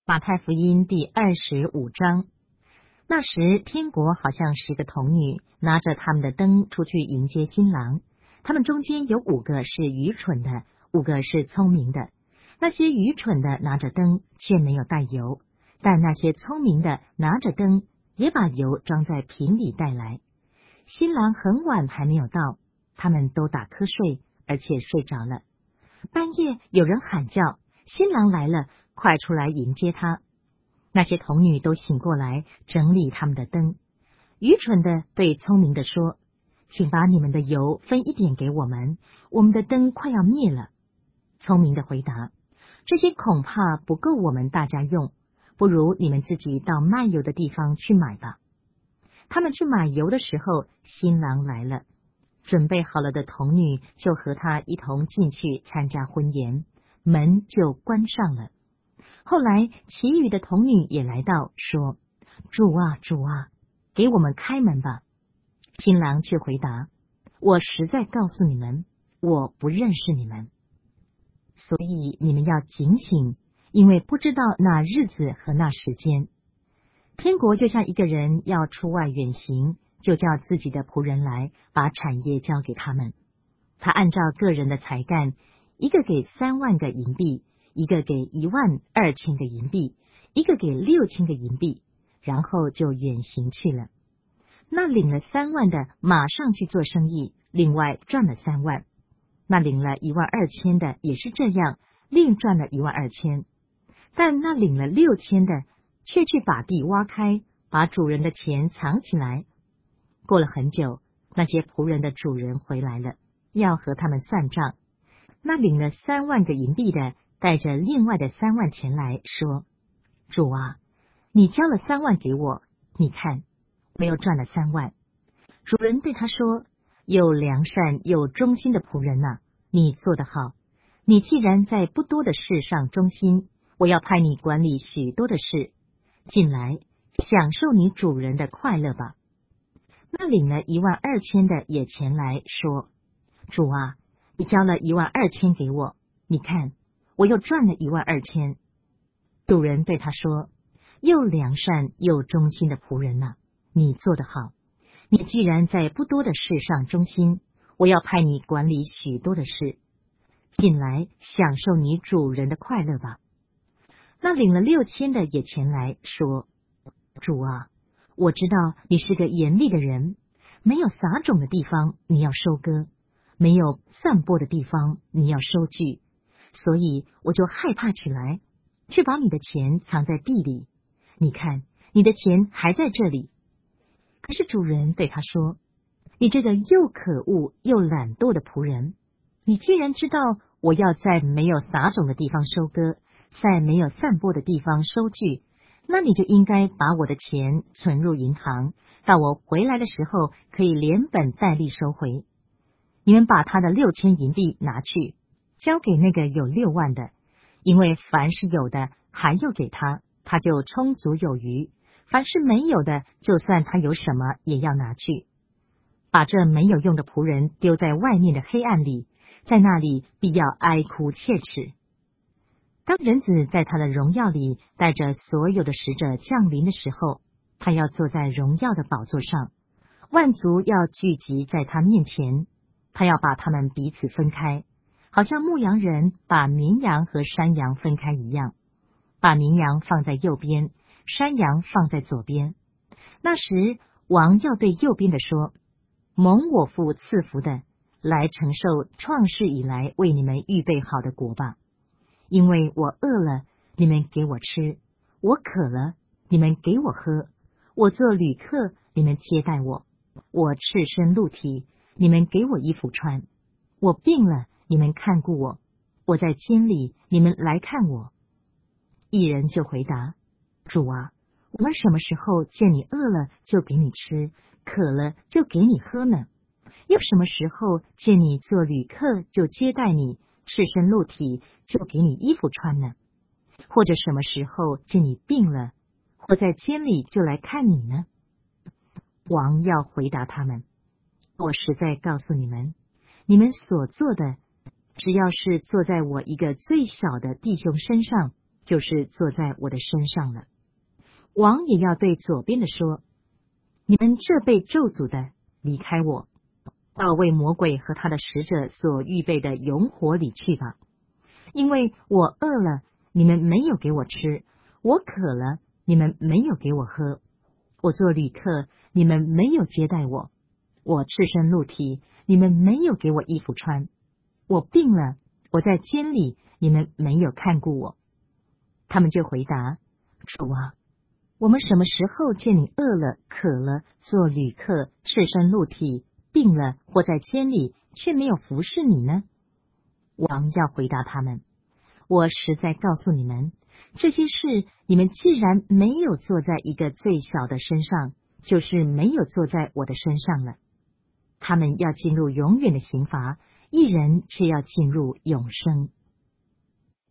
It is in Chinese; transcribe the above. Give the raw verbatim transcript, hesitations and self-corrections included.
马太福音第二十五章。那时，天国好像十个童女拿着他们的灯出去迎接新郎。他们中间有五个是愚蠢的，五个是聪明的。那些愚蠢的拿着灯，却没有带油；但那些聪明的拿着灯，也把油装在瓶里带来。新郎很晚还没有到，他们都打瞌睡，而且睡着了。半夜有人喊叫：“新郎来了，快出来迎接他！”那些童女都醒过来，整理他们的灯。愚蠢的对聪明的说：“请把你们的油分一点给我们，我们的灯快要灭了。”聪明的回答：“这些恐怕不够我们大家用，不如你们自己到卖油的地方去买吧。”他们去买油的时候，新郎来了，准备好了的童女就和他一同进去参加婚宴，门就关上了。后来其余的童女也来到，说：“主啊，主啊，给我们开门吧。”新郎却回答：“我实在告诉你们，我不认识你们。所以你们要警醒，因为不知道那日子和那时间。天国就像一个人要出外远行，就叫自己的仆人来，把产业交给他们。他按照个人的才干，一个给三万个银币，一个给一万二千个银币，一个给六千个银币，然后就远行去了。那领了三万的马上去做生意，另外赚了三万。那领了一万二千的也是这样，另赚了一万二千。但那领了六千的却去把地挖开，把主人的钱藏起来。过了很久，那些仆人的主人回来了，要和他们算账。那领了三万个银币的带着另外的三万钱来，说：“主啊，你交了三万给我，你看，我又赚了三万。”主人对他说：“又良善又忠心的仆人哪，你做得好。你既然在不多的事上忠心，我要派你管理许多的事。进来，享受你主人的快乐吧。”那领了一万二千的也前来说：“主啊，你交了一万二千给我，你看，我又赚了一万二千。”主人对他说：“又良善又忠心的仆人哪，你做得好。你既然在不多的事上忠心，我要派你管理许多的事。进来，享受你主人的快乐吧。”那领了六千的也前来说：“主啊，我知道你是个严厉的人，没有撒种的地方你要收割，没有散播的地方你要收据，所以我就害怕起来，去把你的钱藏在地里。你看，你的钱还在这里。”可是主人对他说：“你这个又可恶又懒惰的仆人，你既然知道我要在没有撒种的地方收割，在没有散播的地方收据，那你就应该把我的钱存入银行，到我回来的时候可以连本带利收回。你们把他的六千银币拿去，交给那个有六万的，因为凡是有的还要给他，他就充足有余；凡是没有的，就算他有什么也要拿去。把这没有用的仆人丢在外面的黑暗里，在那里必要哀哭切齿。当人子在他的荣耀里带着所有的使者降临的时候，他要坐在荣耀的宝座上，万族要聚集在他面前，他要把他们彼此分开，好像牧羊人把绵羊和山羊分开一样，把绵羊放在右边，山羊放在左边。那时王要对右边的说：“蒙我父赐福的，来承受创世以来为你们预备好的国吧。因为我饿了，你们给我吃；我渴了，你们给我喝；我做旅客，你们接待我；我赤身露体，你们给我衣服穿；我病了，你们看顾我；我在监里，你们来看我。”一人就回答：“主啊，我们什么时候见你饿了就给你吃，渴了就给你喝呢？又什么时候见你做旅客就接待你，赤身露体就给你衣服穿呢？或者什么时候见你病了，或在监里就来看你呢？”王要回答他们：“我实在告诉你们，你们所做的，只要是坐在我一个最小的弟兄身上， 就是坐在我的身上了。王也要对左边的说，你们这被咒诅的，离开我，到为魔鬼和他的使者所预备的永火里去吧。因为我饿了，你们没有给我吃；我渴了，你们没有给我喝；我做旅客，你们没有接待我；我赤身露体，你们没有给我衣服穿；我病了，我在监里，你们没有看顾我。他们就回答，主啊，我们什么时候见你饿了、渴了、做旅客、赤身露体、病了或在监里，却没有服侍你呢？王要回答他们，我实在告诉你们，这些事你们既然没有坐在一个最小的身上，就是没有坐在我的身上了。他们要进入永远的刑罚，一人却要进入永生。